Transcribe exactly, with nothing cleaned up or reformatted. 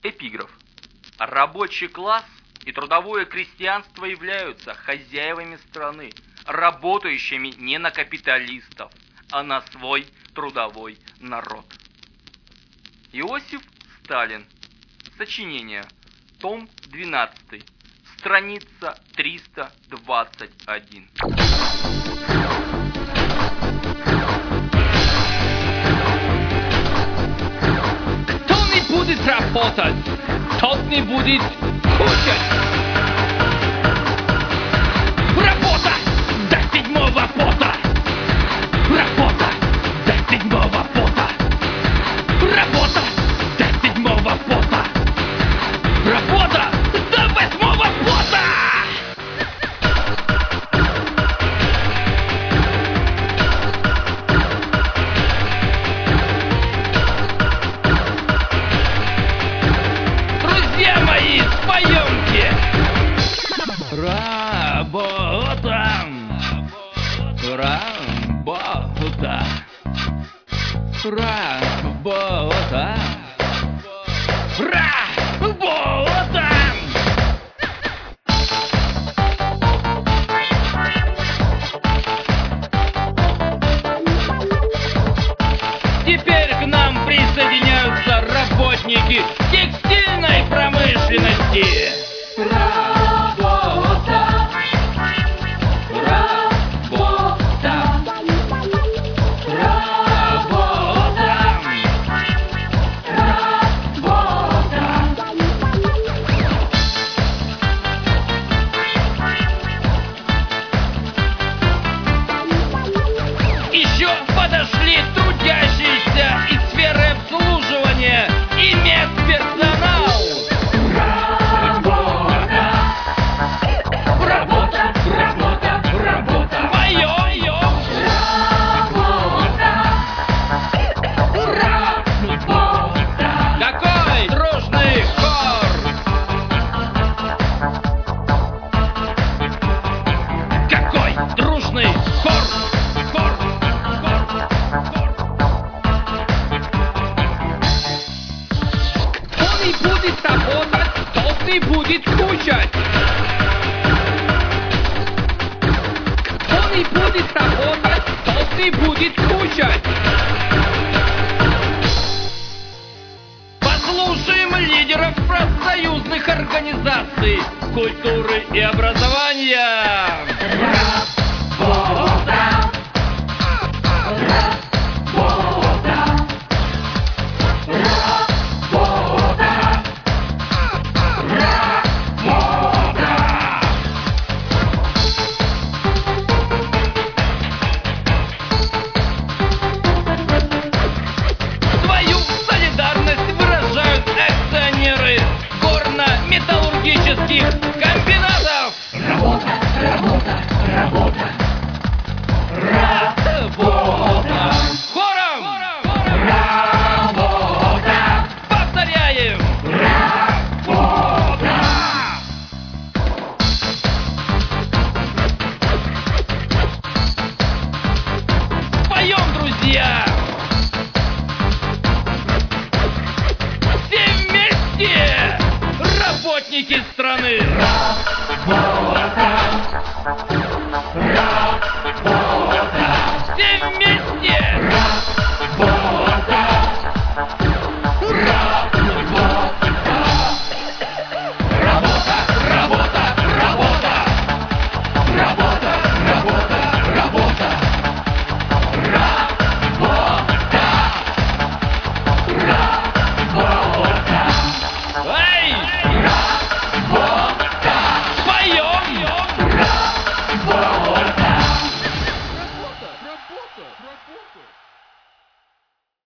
Эпиграф. Рабочий класс и трудовое крестьянство являются хозяевами страны, работающими не на капиталистов, а на свой трудовой народ. Иосиф Сталин. Сочинение. Том двенадцатый. Страница триста двадцать один. Кто не будет работать, тот не будет кушать. Работа до седьмого пота. Работа до седьмого пота. Работа до седьмого пота. Работа до восьмого пота. Друзья мои, споемте. Работа. Работа. Работа. Работа. Теперь к нам присоединяются работники текстильной промышленности. Работа. Работа. Работа. Еще подошли трудящиеся из сферы обслуживания и медперсонал. Работа, работа, работа, работа. Поем, работа, работа. Какой дружный хор! Какой дружный хор! Хор! Кто не будет работать, тот не будет кушать. Кто не будет работать, тот не будет кушать. Послушаем лидеров профсоюзных организаций культуры и образования. Работа. Свою солидарность выражают акционеры горно-металлургических комбинатов. Работа, работа, работа. Работа. Хором. Работа. Повторяем. Работа. Споем, друзья. Все вместе, работники страны. Работа.